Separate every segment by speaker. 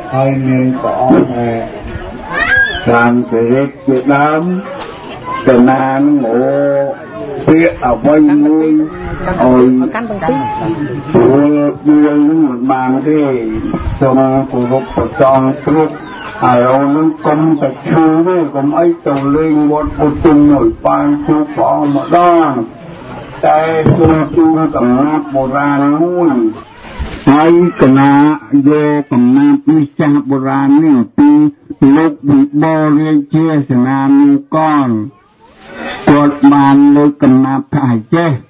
Speaker 1: ហើយមានព្រះអង្គសាមសិរិទ្ធជាដើមទៅណានអូពាក្យអ្វីមួយឲ្យកាន់ទាំងពីរព្រោះយើងមិនបានទេសូមគោរពប្រចងគ្រប់ហើយអូននឹងកុំតែឈឺទេកុំអីទៅលេងវត្តពុទ្ធឲ្យបានជួបព្រះអង្គម្ដងតែគង់ជួបកំណាប់បុរាណមួយហើយកណាយកកំណាប់នេះចាស់បុរាណនេះពីលោកវិបលរាជាសេនានុកនគាត់បានលើកកំណាប់ថាចេះ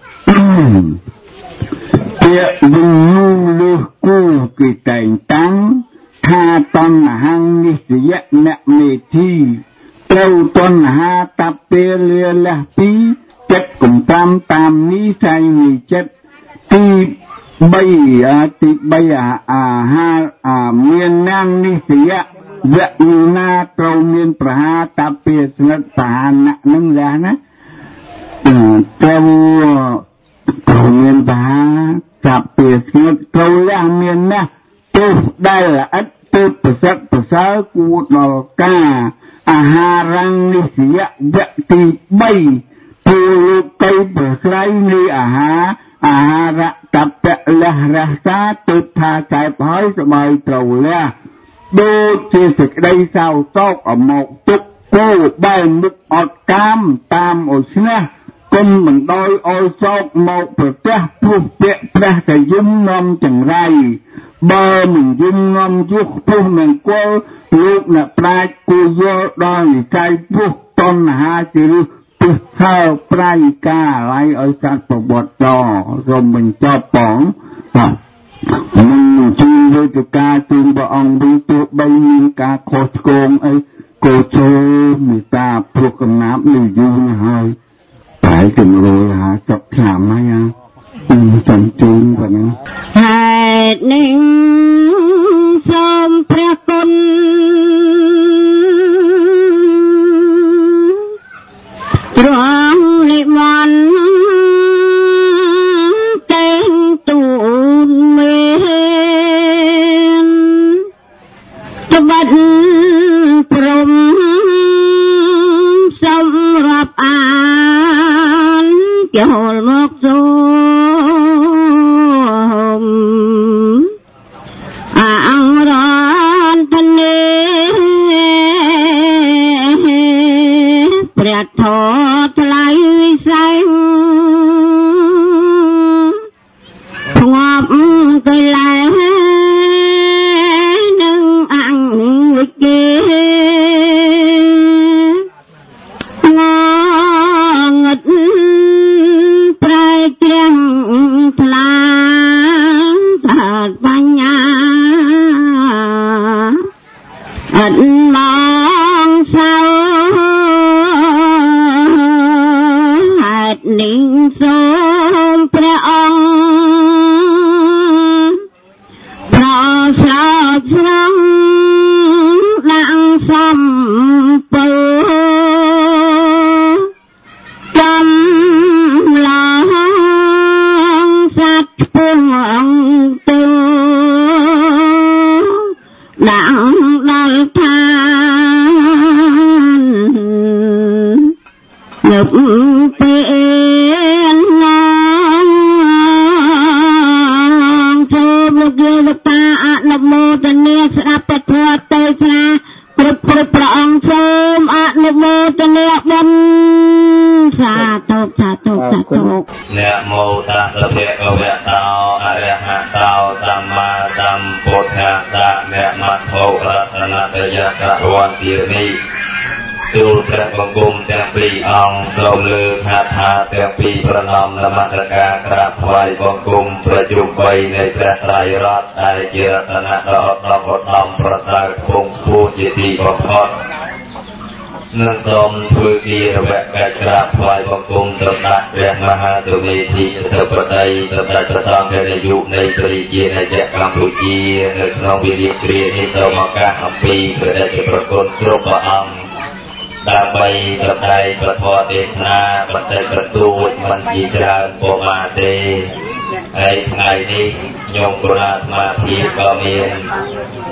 Speaker 1: ពាក្យវិញ្ញូលើសគូគេតែងតាំងថាតណ្ហានិស្សយៈអ្នកមេធីត្រូវតណ្ហាតពេលលាលះពីចិត្តកំតាមតាមនេះចៃនេះចិត្តទី3អាហារមាននាងនិស្សយៈវៈណាត្រូវមានប្រហាតពាស្និតសាណៈនឹងដែរណាត្រូវមានប្រហាតពាស្និតត្រូវលះមានណាទោះដែលល្អិតទើបប្រសិទ្ធប្រសើរគួរដល់ការអាហារនិស្សយៈវៈទី3ពលលោកីប្រស្រ័យនៃអាហារតពៈលះរសាទើបថាកែបហើយសบายត្រូវលះដូចជាសេចក្តីសោកសោកអមកទុកគោបែរមុខអត់កាមតាមអុស្នះគុំមិនដោយអោយសោកមកប្រទះពុះពាក់ព្រះតែយំនាំចង្រៃបើមិនយំនាំយុះពុះមិនគល់លោកអ្នកប្រាជ្ញគួរយល់ដល់និកាយពុះតណ្ហាជារឹសពុះហើប្រៃកាឡៃឲ្យសត្វប្រវត្តិតរំបញ្ចប់បងមិនជួយលើកការជូនព្រះអង្គវិញទោះបីមានការខុសឆ្គងអីក៏ចូលមេត្តាព្រោះកំណាប់នេះយូរណាស់ហើយតែជំរុញ50ឆ្នាំហើយចំជូនប៉ុណ្ណឹង
Speaker 2: ហេតុនេះសូមព្រះគុណទ្រង់និមន្តតែងទូលមានត្បិតព្រមសម្រាប់អានចូលមកសូមអង្រន្តនេព្រះធម៌ថ្លៃវិស័យធ្ងាប់ទៅលែនឹងអង្គវិគេងត់ប្រែជ្រាំងថ្លាថាបញ្ញាអត់មកសៅហេតុនេះសូមព្រះអង្គប្រស្រោបស្រង់ដាក់សំពើកំឡងសត្វពងទៅដាក់ដល់ឋាននឹកពេលចូលមកយកតាអនុមោទនាស្ដាប់ពធទៅស្រាគ្រប់ព្រះអង្គសូមអនុមោទនាបុណ្យសាធុសាធុសាធុ
Speaker 3: นะโมตัสสะภะคะวะโตอะระหะโตสัมมาสัมพุทธัสสะนะมัทโธรัตนตยัสสะวันตินิទូលព្រះបង្គំទាំងពីរអង្គសូមលើកហាត់ថាទាំងពីរប្រណម្យនមស្ការក្រាបថ្វាយបង្គំប្រជុំ3នៃព្រះត្រៃរតន៍ដែលជារតនៈដ៏ឧត្តមប្រសើរគង់ខ្ពស់ជាទីបំផុតនិងសូមធ្វើគារវៈកាយក្រាបថ្វាយបង្គំត្រដាស់ព្រះមហាទុមេធីអធិបតីត្រដាស់ប្រសងព្រះនាយកនៃព្រះជាណាចក្រកម្ពុជានៅក្នុងវិរិយគ្រានេះសូមឱកាសអំពីព្រះរាជប្រគុណគ្រប់ព្រះអង្គដើម្បីប្រដែងប្រធមទេសនាបន្តិចបន្តួចមិនជាច្រើនប៉ុន្មានទេហើយថ្ងៃនេះខ្ញុំគណៈអាត្មាភាពក៏មាន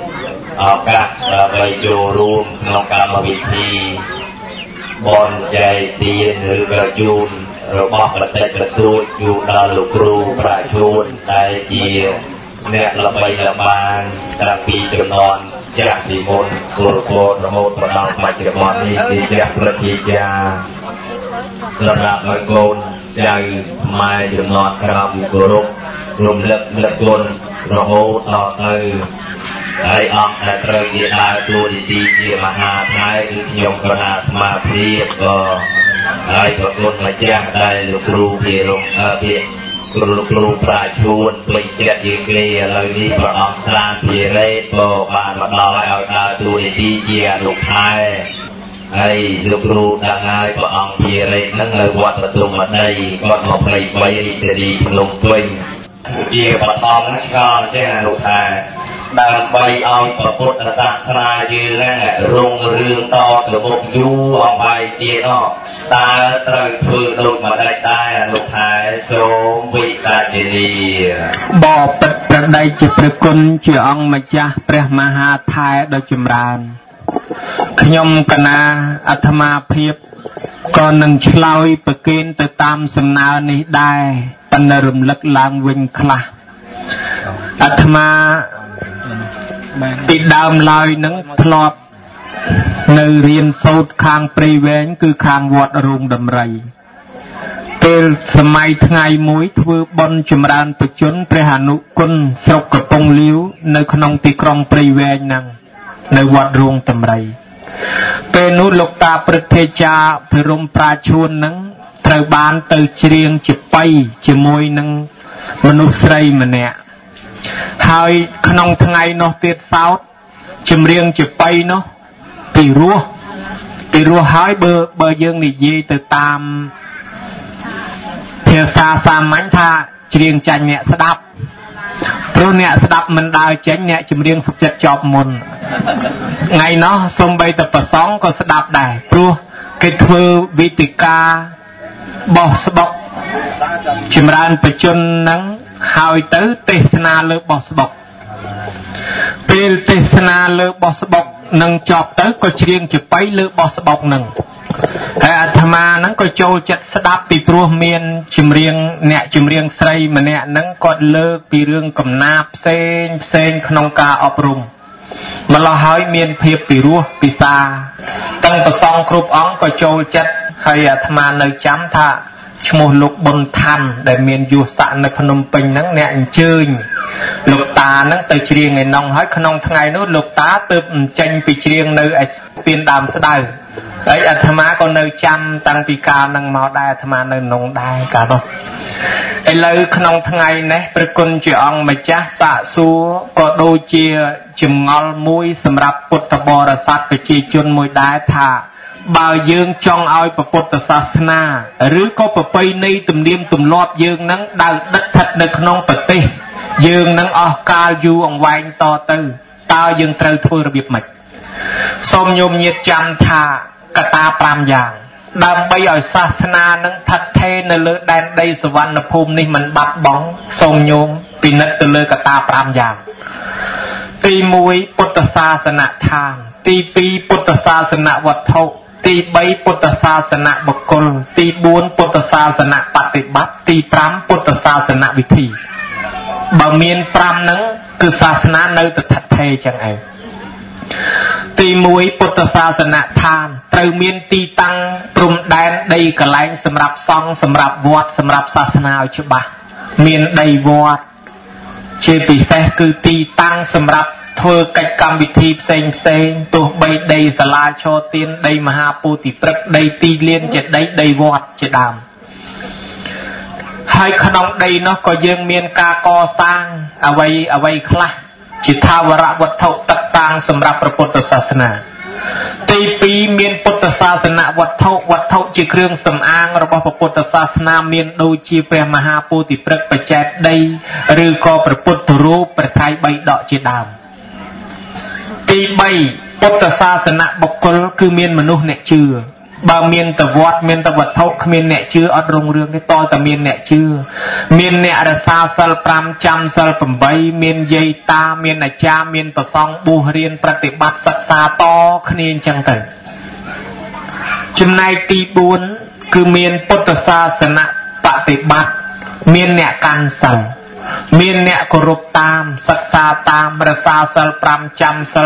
Speaker 3: ឱកាសដើម្បីចូលរួមក្នុងកម្មវិធីបនចែកទានឬក៏ជូនរបស់ប្រតិបត្តិទូតជូនដល់លោកគ្រូប្រាជ្ញដែលជាអ្នកល្បីល្បាញតាំងពីជំនាន់ចាស់ពីមុនពលពតរហូតមកដល់បច្ចុប្បន្ននេះជាព្រះរាជាសម្រាប់ឲ្យកូនចៅម៉ែជំនាន់ក្រោយគោរពរំលឹកគុណរហូតដល់ទៅហើយអង្គដែលត្រូវជាដើរតួនាទីជាមហាថៃគឺខ្ញុំក៏អាត្មាភាពក៏ហើយប្រគុណម្ចាស់ដែលលោកគ្រូពីរងគ្រូប្រាជ្ញពេញចិត្តជាគេឥឡូវនេះព្រះអង្គស្លាភិរេតក៏បានមកដល់ឲ្យដើរតួនាទីជាអនុថែហើយលោកគ្រូđangហើយព្រះអង្គភិរេតនឹងនៅវត្តបទុមវតីគាត់មកផ្លេច3រាជធានីភ្នំពេញជាបឋមឆ្កល់ចេះអនុថែដើម្បីឲ្យព្រះពុទ្ធសាសនាយើងរុងរឿងតទៅមុខយូរអង្វែងទៀតតើត្រូវធ្វើដូចម្ដេចដែរអនុថែសូមវិសាចនី
Speaker 4: បបិទ្ធប្រដេជព្រះគុណជាអង្គម្ចាស់ព្រះមហាថែដ៏ចម្រើនខ្ញុំកណាអាត្មាភាពក៏នឹងឆ្លើយប្រគិនទៅតាមសំណើនេះដែរប៉ុន្តែរំលឹកឡើងវិញខ្លះអាត្មាពីដើមឡើយនឹងធ្លាប់នៅរៀនសូត្រខាងព្រៃវែងគឺខាងវត្តរូងដំរីពេលសម័យថ្ងៃមួយធ្វើបុណ្យចម្រើនបជនព្រះអនុគុណស្រុកកំពង់លាវនៅក្នុងទីក្រុងព្រៃវែងហ្នឹងនៅវត្តរូងដំរីពេលនោះលោកតាព្រឹទ្ធាចារ្យភិរមប្រាជ្ញហ្នឹងត្រូវបានទៅច្រៀងជាបៃជាមួយនឹងមនុស្សស្រីម្នាក់ហើយក្នុងថ្ងៃនោះទៀតសោតចម្រៀងជាបៃនោះពីរោះហើយបើយើងនិយាយទៅតាមភាសាសាមញ្ញថាច្រៀងចាញ់អ្នកស្ដាប់ព្រោះអ្នកស្ដាប់មិនដើរចេញអ្នកចម្រៀងសុខចិត្តចប់មុនថ្ងៃនោះសូម្បីតែប្រសងក៏ស្ដាប់ដែរព្រោះគេធ្វើវិធីការបោះស្បុកចម្រើនបជនហ្នឹងហើយទៅទេសនាលើបោះស្បុកពេលទេសនាលើបោះស្បុកនឹងចប់ទៅក៏ច្រៀងជាបៃលើបោះស្បុកហ្នឹងហើយអាត្មាហ្នឹងក៏ចូលចិត្តស្ដាប់ពីព្រោះមានចម្រៀងអ្នកចម្រៀងស្រីម្នាក់ហ្នឹងគាត់លើកពីរឿងកំណាព្យផ្សេងក្នុងការអប់រំម្ល៉េះហើយមានភាពពីរោះពិសាទាំងប្រសងគ្រប់អង្គក៏ចូលចិត្តហើយអាត្មានៅចាំថាឈ្មោះលោកប៊ុនឋានដែលមានយុស័កនៅភ្នំពេញហ្នឹងអ្នកអញ្ជើញលោកតាហ្នឹងទៅច្រៀងឯណោះហើយក្នុងថ្ងៃនោះលោកតាទើបចេញពីច្រៀងនៅឯស្ពានដើមស្ដៅហើយអាត្មាក៏នៅចាំតាំងពីកាលហ្នឹងមកដែរអាត្មានៅក្នុងដែរកាលនោះឥឡូវក្នុងថ្ងៃនេះព្រះគុណជាអង្គម្ចាស់សាកសួរក៏ដូចជាចម្ងល់មួយសម្រាប់ពុទ្ធបរិស័ទប្រជាជនមួយដែរថាបើយើងចង់ឲ្យពុទ្ធសាសនាឬក៏ប្រពៃណីទំនៀមទម្លាប់យើងនឹងដើរដិតស្ថិតនៅក្នុងប្រទេសយើងនឹងអស់កាលយូរអង្វែងតទៅតើយើងត្រូវធ្វើរបៀបម៉េចសូមញោមញាតិចាំថាកត្តា5យ៉ាងដើម្បីឲ្យសាសនានឹងស្ថិតថេរនៅលើដែនដីសវណ្ណភូមិនេះមិនបាត់បង់សូមញោមពិនិត្យទៅលើកត្តា5យ៉ាងទី1ពុទ្ធសាសនដ្ឋានទី2ពុទ្ធសាសនវត្ថុទី3ពុទ្ធសាសនបុគ្គលទី4ពុទ្ធសាសនបប្រតិបត្តិទី5ពុទ្ធសាសនវិធីបើមាន5ហ្នឹងគឺសាសនានៅស្ថិតថេរចឹងឯងទី1ពុទ្ធសាសនដ្ឋានត្រូវមានទីតាំងព្រំដែនដីកន្លែងសម្រាប់សង្ឃសម្រាប់វត្តសម្រាប់សាសនាឲ្យច្បាស់មានដីវត្តជាពិសេសគឺទីតាំងសម្រាប់ធ្វើកិច្ចកម្មវិធីផ្សេងទោះបីដីសាលាឈរទានដីមហាពោធិព្រឹក្សដីទីលានជាដីវត្តជាដើមហើយក្នុងដីនោះក៏យើងមានការកសាងអ្វីខ្លះជាថាវរវត្ថុទឹកតាំងសម្រាប់ព្រះពុទ្ធសាសនាទី2មានពុទ្ធសាសនវត្ថុជាគ្រឿងសម្អាងរបស់ព្រះពុទ្ធសាសនាមានដូចជាព្រះមហាពោធិព្រឹក្សបច្ចេកដីឬក៏ព្រះពុទ្ធរូបព្រះត្រៃបិដកជាដើមទី3ពុទ្ធសាសនបុគ្គលគឺមានមនុស្សអ្នកជឿបើមានតវត្តមានតវត្ថុគ្មានអ្នកជឿអត់រុងរឿងទេតតែមានអ្នកជឿមានអ្នករក្សាសិល5ចាំសិល8មានយាយតាមានអាចារ្យមានប្រសង់បួសរៀនប្រតិបត្តិសិក្សាតគ្នាអញ្ចឹងទៅចំណែកទី4គឺមានពុទ្ធសាសនៈបប្រតិបត្តិមានអ្នកកាន់សិលមានអ្នកគោរពតាមសិក្សាតាមរក្សាសិល5ចាំសិល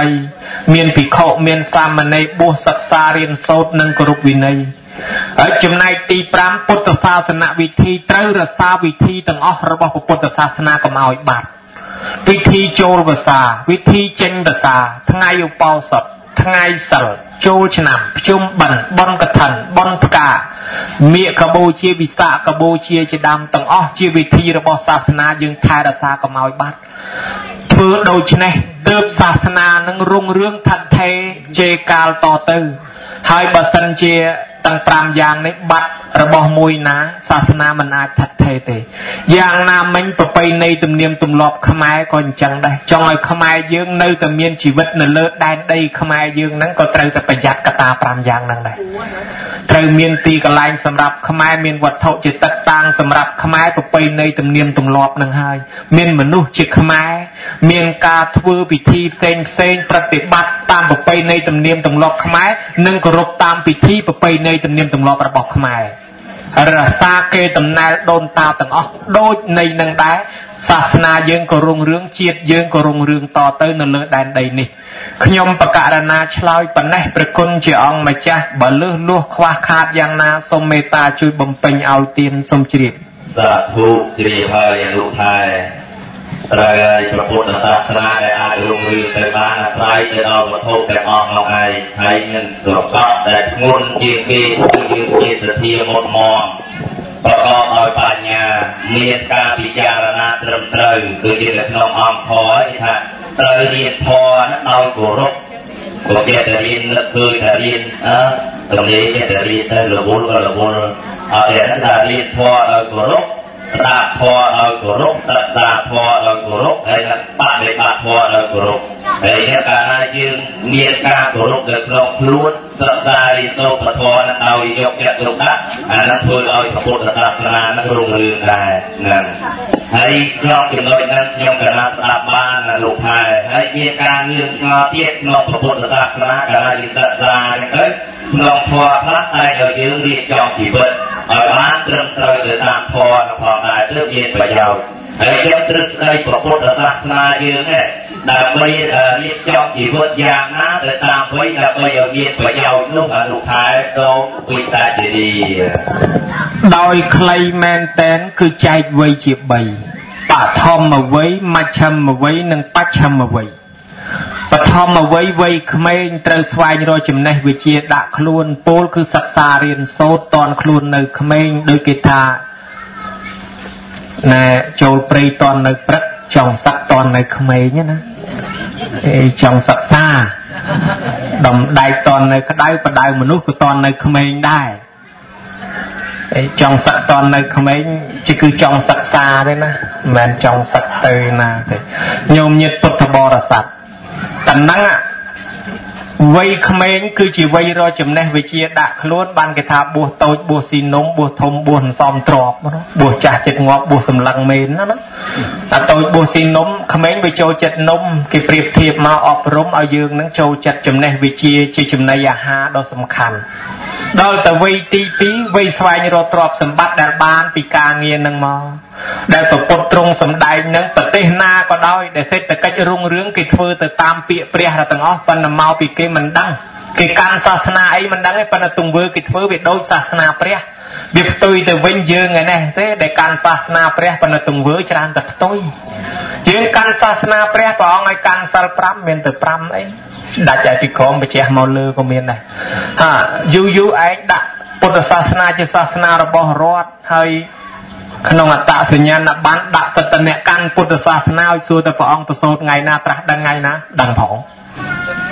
Speaker 4: 8មានភិក្ខុមានសាមណេរបួសសិក្សារៀនសូត្រនិងគោរពវិន័យហើយចំណែកទី5ពុទ្ធសាសនវិធីត្រូវរក្សាវិធីទាំងអស់របស់ពុទ្ធសាសនាកុំឲ្យបាត់វិធីចូលភាសាវិធីចេញភាសាថ្ងៃឧបោសថថ្ងៃសិលចូលឆ្នាំភ្ជុំបិណ្ឌបុណ្យកឋិនបុណ្យផ្កាមាឃបូជាវិសាខបូជាជាដើមទាំងអស់ជាវិធីរបស់សាសនាយើងថែរក្សាកុំឲ្យបាត់ធ្វើដូច្នេះទើបសាសនានឹងរុងរឿងថិតថេរជេរកាលតទៅហើយបើសិនជាទាំង5យ៉ាងនេះបាត់របស់មួយណាសាសនាមិនអាចថិតថេរទេយ៉ាងណាមិញប្រពៃណីទំនៀមទម្លាប់ខ្មែរក៏អញ្ចឹងដែរចង់ឲ្យខ្មែរយើងនៅតែមានជីវិតនៅលើដែនដីខ្មែរយើងហ្នឹងក៏ត្រូវតែប្រយ័ត្នកត្តា5យ៉ាងហ្នឹងដែរត្រូវមានទីកន្លែងសម្រាប់ខ្មែរមានវត្ថុជាទឹកតាំងសម្រាប់ខ្មែរប្រពៃណីទំនៀមទម្លាប់ហ្នឹងហើយមានមនុស្សជាខ្មែរមានការធ្វើពិធីផ្សេងប្រតិបត្តិតាមប្រពៃណីទំនៀមទម្លាប់ខ្មែរនិងគោរពតាមពិធីប្រពៃណីទំនៀមទម្លាប់របស់ខ្មែររក្សាគេតំណែលដូនតាទាំងអស់ដូចនៃនឹងដែរសាសនាយើងក៏រុងរឿងជាតិយើងក៏រុងរឿងតទៅនៅលើដែនដីនេះខ្ញុំបកករណាឆ្លើយប៉ុណ្ណេះព្រះគុណជាអង្គម្ចាស់បើលឺលួសខ្វះខាតយ៉ាងណាសូមមេត្តាជួយបំពេញឲ្យទានសូមជ្រាប
Speaker 3: សាធុជ្រាបហើយអនុថែត្រូវឲ្យព្រះពុទ្ធសាសនាដែលអាចរុងរឿងទៅបានអាស្រ័យទៅដល់វត្ថុទាំងអស់នោះឯងហើយមានប្រកបដែលធ្ងន់ជាងគេគឺយើងជាសទ្ធាមុតមមប្រកបដោយបញ្ញាមានការពិចារណាត្រឹមត្រូវគឺជានៅក្នុងអង្គធម៌ឯថាត្រូវរៀនធម៌ដោយគោរពក៏ចេះតែរៀននឹកឃើញថារៀនទំនេរចេះតែរៀនទៅរវល់ក៏រវល់ឲ្យតែរៀនធម៌ដោយគោរពស្ដាប់ធម៌ដោយគោរពសិក្សាធម៌ដោយគោរពហើយបដិបត្តិធម៌ដោយគោរពហើយកាលណាយើងមានការគោរពនៅក្នុងខ្លួនសិក្សារៀនសូត្រពធនឹងឲ្យយកចិត្តទុកដាក់អានឹងធ្វើឲ្យពុទ្ធសាសនានឹងរុងរឿងដែរហ្នឹងហើយក្នុងចំណុចហ្នឹងខ្ញុំកណាស្ដាប់បានលោកថែហើយមានការងឿងឆ្ងល់ទៀតក្នុងពុទ្ធសាសនាកាលណាយើងសិក្សាទៅក្នុងធម៌ខ្លះតែឲ្យយើងរៀបចំជីវិតឲ្យបានត្រឹមត្រូវទៅតាមធម៌នឹងផងដែរទើបមានប្រយោជន៍ហើយខ្ញុំទ្រឹស្ដីព្រះពុទ្ធសាសនាយើងនេះដើម្បីរៀបចំជីវិតយ៉ាងណាទៅតាមវ័យដើម្បីឲ្យមានប្រយោជន៍នោះអនុថែសូមវិសាជនី
Speaker 4: ដោយខ្លីមែនតែនគឺចែកវ័យជា3បឋមវ័យមជ្ឈិមវ័យនិងបច្ឆិមវ័យបឋមវ័យវ័យក្មេងត្រូវស្វែងរកចំណេះវិជ្ជាដាក់ខ្លួនពោលគឺសិក្សារៀនសូត្រតនខ្លួននៅក្មេងដោយគេថាណែចូលព្រៃតននៅព្រឹកចង់សឹកតននៅក្មេងណាចង់សិក្សាដំដែកតននៅក្តៅបដៅមនុស្សក៏តននៅក្មេងដែរចង់សឹកតននៅក្មេងជាគឺចង់សិក្សាទេណាមិនមែនចង់សឹកទៅណាទេញោមញាតិពុទ្ធបរិស័ទតែហ្នឹងវ័យក្មេងគឺជាវ័យរកចំណេះវិជ្ជាដាក់ខ្លួនបានគេថាបួសតូចបួសស៊ីនំបួសធំបួសសំទ្របបួសចាស់ចិត្តងាប់បួសសម្លឹងមេនណាតែតូចបួសស៊ីនំក្មេងវាចូលចិត្តនំគេប្រៀបធៀបមកអប់រំឲ្យយើងនឹងចូលចិត្តចំណេះវិជ្ជាជាចំណីអាហារដ៏សំខាន់ដល់ទៅវ័យទី2វ័យស្វែងរកទ្រព្យសម្បត្តិដែលបានពីការងារនឹងមកដែលប្រពុតត្រង់សម្ដែងនឹងប្រទេសណាក៏ដោយដែលសេដ្ឋកិច្ចរុងរឿងគេធ្វើទៅតាមពាក្យព្រះរទាំងអស់ប៉ុន្តែមកពីគេមិនដឹងគេកាន់សាសនាអីមិនដឹងទេប៉ុន្តែទង្វើគេធ្វើវាដូចសាសនាព្រះវាផ្ទុយទៅវិញយើងឯនេះទេដែលកាន់សាសនាព្រះប៉ុន្តែទង្វើច្រើនតែផ្ទុយយើងកាន់សាសនាព្រះព្រះអង្គឲ្យកាន់សិល5មានទៅ5អីដាច់ឲ្យពីក្រមបច្ចះមកលើក៏មានដែរយូរឯងដាក់ពុទ្ធសាសនាជាសាសនារបស់រដ្ឋហើយក្នុងអត្តសញ្ញាណប័ណ្ណដាក់សិទ្ធិអ្នកកាន់ពុទ្ធសាសនាឲ្យសួរទៅព្រះអង្គប្រសូតថ្ងៃណាត្រាស់ដឹងថ្ងៃណាដឹងផង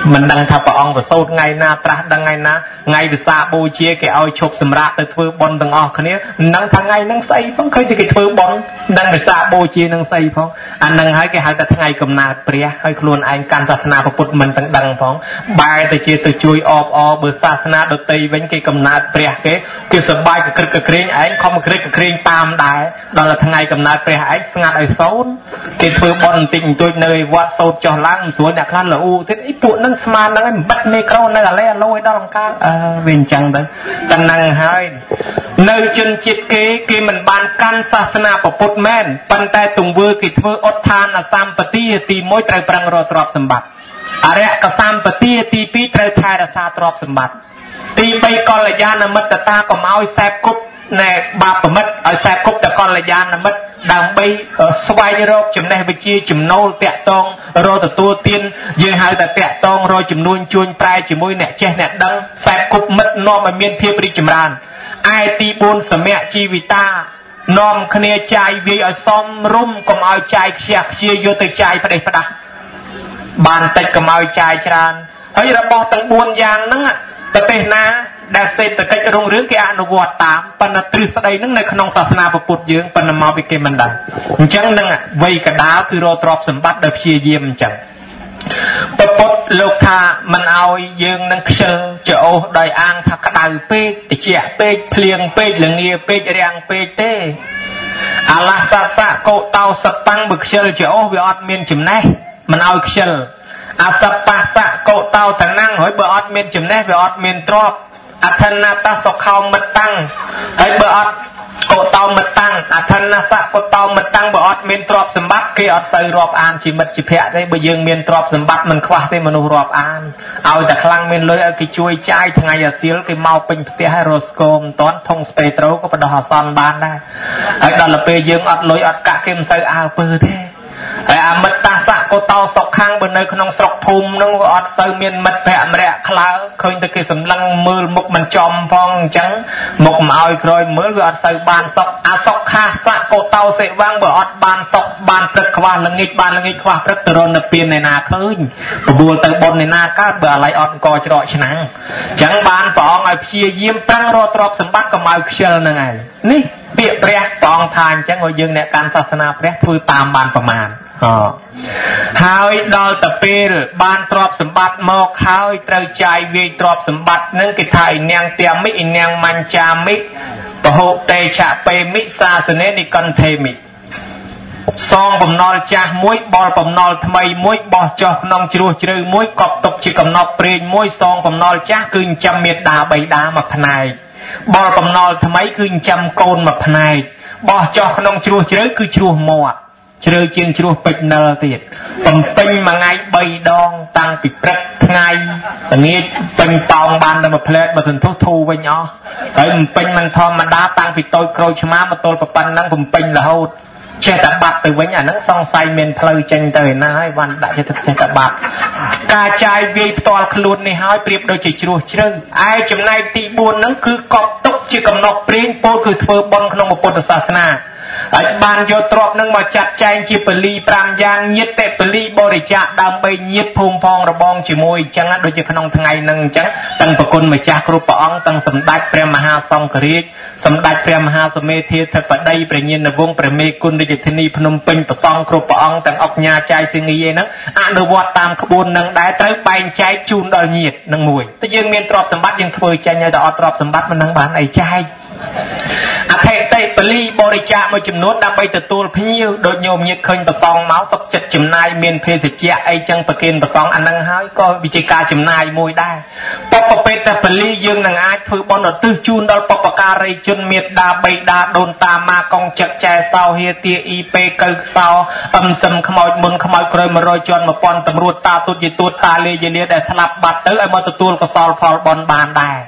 Speaker 4: មិនដឹងថាព្រះអង្គប្រសូតថ្ងៃណាត្រាស់ដឹងថ្ងៃណាថ្ងៃវិសាខបូជាគេឲ្យឈប់សម្រាកទៅធ្វើបុណ្យទាំងអស់គ្នាមិនដឹងថាថ្ងៃហ្នឹងស្អីផងឃើញតែគេធ្វើបុណ្យមិនដឹងវិសាខបូជានឹងស្អីផងអាហ្នឹងហើយគេហៅថាថ្ងៃកំណើតព្រះហើយខ្លួនឯងកាន់សាសនាពុទ្ធមិនទាំងដឹងផងបែរទៅជាទៅជួយអបអរបើសាសនាដទៃវិញគេកំណើតព្រះគេសប្បាយកក្រឹកក្រែងឯងខំក្រឹកក្រែងតាមដែរដល់តែថ្ងៃកំណើតព្រះឯងស្ងាត់ឲ្យសូន្យគេធ្វើបុណ្យបន្តិចបន្តួចនៅឯវត្តសូត្រចុះឡើងមិនស្រួលអ្នកខ្លះល្អូទៀតអីពួកហ្នឹងស្មានហ្នឹងឯងបិទមីក្រូនៅអាឡេអាឡូឲ្យដល់អង្ការវាអញ្ចឹងទៅតែហ្នឹងហើយនៅជនជាតិគេមិនបានកាន់សាសនាពុទ្ធមែនប៉ុន្តែទង្វើគេធ្វើឧទ្ធានសម្បទាទី1ត្រូវប្រឹងរកទ្រព្យសម្បត្តិអរិយកសម្បទាទី2ត្រូវថែរក្សាទ្រព្យសម្បត្តិទី3កល្យាណមិត្តតាកុំឲ្យសែបគប់ណែបាបមិត្តឲ្យសែបគប់តែកល្យាណមិត្តដើម្បីស្វែងរកចំណេះវិជ្ជាចំណូលតាក់ទងរកទទួលទានយើងហៅតែតាក់ទងរកចំនួនជួញប្រែជាមួយអ្នកចេះអ្នកដឹងសែបគប់មិត្តនាំឲ្យមានភាពរីកចម្រើនឯទី4សមៈជីវិតានាំគ្នាចាយវាយឲ្យសមរម្យកុំឲ្យចាយខ្ជះខ្ជាយកទៅចាយផ្ដេសផ្ដាស់បានតិចកុំឲ្យចាយច្រើនហើយរបស់ទាំង4យ៉ាងហ្នឹងប្រទេសណាដែលសេដ្ឋកិច្ចរុងរឿងគេអនុវត្តតាមប៉ុន្តែទ្រឹស្ដីហ្នឹងនៅក្នុងសាសនាពុទ្ធយើងប៉ុន្តែមកពីគេមិនដឹងអញ្ចឹងនឹងវ័យកដាលគឺរកទ្រព្យសម្បត្តិដោយព្យាយាមអញ្ចឹងពុទ្ធលោកថាមិនឲ្យយើងនឹងខ្ជិលច្អូសដោយអាងថាក្តៅពេកត្រជាក់ពេកភ្លៀងពេកល្ងាពេករាំងពេកទេអាឡាសសៈកោតោសតាំងបើខ្ជិលច្អូសវាអត់មានចំណេះមិនឲ្យខ្ជិលអសបស្សៈកោតោតណាំងហើយបើអត់មានចំណេះវាអត់មានទ្រព្យអថនតសុខោមិតតាំងហើយបើអត់កោតោមិតតាំងអថនសៈកោតោមិតតាំងបើអត់មានទ្រព្យសម្បត្តិគេអត់សូវរាប់អានជាមិត្តជាភក្តិទេបើយើងមានទ្រព្យសម្បត្តិមិនខ្វះទេមនុស្សរាប់អានឲ្យតែខ្លាំងមានលុយឲ្យគេជួយចាយថ្ងៃអាសៀលគេមកពេញផ្ទះឲ្យរស់ស្គមមិនតាន់ធុងស្ពេត្រូក៏បដោះអាសន្នបានដែរហើយដល់ពេលយើងអត់លុយអត់កាក់គេមិនសូវអើពើទេហើយអមិតតាសៈកោតោសុខខាងបើនៅក្នុងស្រុកភូមិហ្នឹងវាអត់ទៅមានមិត្តភក្តិម្នាក់ខ្លៅឃើញតែគេសម្លឹងមើលមុខមិនចំផងអញ្ចឹងមុខមិនឲ្យក្រោយមើលវាអត់ទៅបានសុខអសុខខាសៈកោតោសេវាំងបើអត់បានសុខបានព្រឹកខ្វះល្ងាចបានល្ងាចខ្វះព្រឹកទៅរនពៀនឯណាឃើញបបួលទៅបុណ្យឯណាកើតបើអាឡ័យអត់អង្គច្រកឆ្នាំងអញ្ចឹងបានព្រះអង្គឲ្យព្យាយាមប្រឹងរកទ្រព្យសម្បត្តិកុំឲ្យខ្ជិលហ្នឹងឯងនេះពាក្យព្រះព្រះអង្គថាអញ្ចឹងឲ្យយើងអ្នកកាន់សាសនាព្រះធ្វើតាមបានប្រមាណហើយដល់ទៅពេលបានទ្រព្យសម្បត្តិមកហើយត្រូវចាយវាយទ្រព្យសម្បត្តិនឹងគេថាអញ្ញាងទាមិអញ្ញាងមញ្ចាមិពហុតេឆពេមិសាសនេនិកន្ធេមិសងបំណុលចាស់មួយបលបំណុលថ្មីមួយបោះចុះក្នុងជ្រោះជ្រៅមួយកប់ទុកជាកំណប់ព្រេងមួយសងបំណុលចាស់គឺចិញ្ចឹមមេត្តាបៃតាមួយផ្នែកបលបំណុលថ្មីគឺចិញ្ចឹមកូនមួយផ្នែកបោះចុះក្នុងជ្រោះជ្រៅគឺជ្រោះមាត់ជ្រៅជាងជ្រោះពេជ្រនិលទៀតបំពេញមួយថ្ងៃ3ដងតាំងពីព្រឹកថ្ងៃល្ងាចពេញតោងបានតែមួយផ្លែតមកសន្ធុះធូរវិញអស់ហើយបំពេញមិនធម្មតាតាំងពីតូចក្រូចឆ្មាមកទល់ប៉ុណ្ណឹងបំពេញរហូតចេះតែបាត់ទៅវិញអាហ្នឹងសង្ស័យមានផ្លូវចេញទៅឯណាហើយបានដាក់ចិត្តចេះតែបាត់ការចាយវាយផ្ទាល់ខ្លួននេះហើយប្រៀបដូចជាជ្រោះជ្រៅឯចំណែកទី4ហ្នឹងគឺកប់ទុកជាកំណប់ព្រេងពោលគឺធ្វើបុណ្យក្នុងពុទ្ធសាសនាហើយបានយកទ្រព្យនឹងមកចាត់ចែងជាពលី5យ៉ាងញាតិពលីបរិច្ចាគដើម្បីញាតិភូមិផងរបងជាមួយអញ្ចឹងដូចជាក្នុងថ្ងៃហ្នឹងអញ្ចឹងទាំងប្រគុណម្ចាស់គ្រប់ព្រះអង្គទាំងសម្ដេចព្រះមហាសង្ឃរាជសម្ដេចព្រះមហាសមេធាធិបតីព្រះញាណវង្សព្រះមេគុណរាជធានីភ្នំពេញព្រះសង្ឃគ្រប់ព្រះអង្គទាំងអុកញ៉ាចាយសៀងីហ្នឹងអនុវត្តតាមក្បួននឹងដែរត្រូវបែងចែកជូនដល់ញាតិនឹងមួយតែយើងមានទ្រព្យសម្បត្តិយើងធ្វើចេញឲ្យតែអត់ទ្រព្យសម្បត្តិមិននឹងបានអីចែកអថេតិពលីបរិច្ចាគមួយចំនួនដើម្បីទទួលភ្ញៀវដូចញោមញាតិឃើញប្រសងមកសុខចិត្តចំណាយមានភេសជ្ជៈអីចឹងប្រគេនប្រសងអានឹងហើយក៏វិជាការចំណាយមួយដែរពុទ្ធពេតពលីយើងនឹងអាចធ្វើបុណ្យឧទ្ទិសជូនដល់បុព្វការីជនមេត្តាបិតាដូនតាម៉ាកងចឹកចែសោហេទាអ៊ីពេកៅខ្សោអឹមសឹមខ្មោចមុនខ្មោចក្រោយ100ជាន់1000តម្រួតតាទុតយទូតតាលេយលាដែលស្លាប់បាត់ទៅឲ្យមកទទួលកុសលផលបុណ្យបានដែរ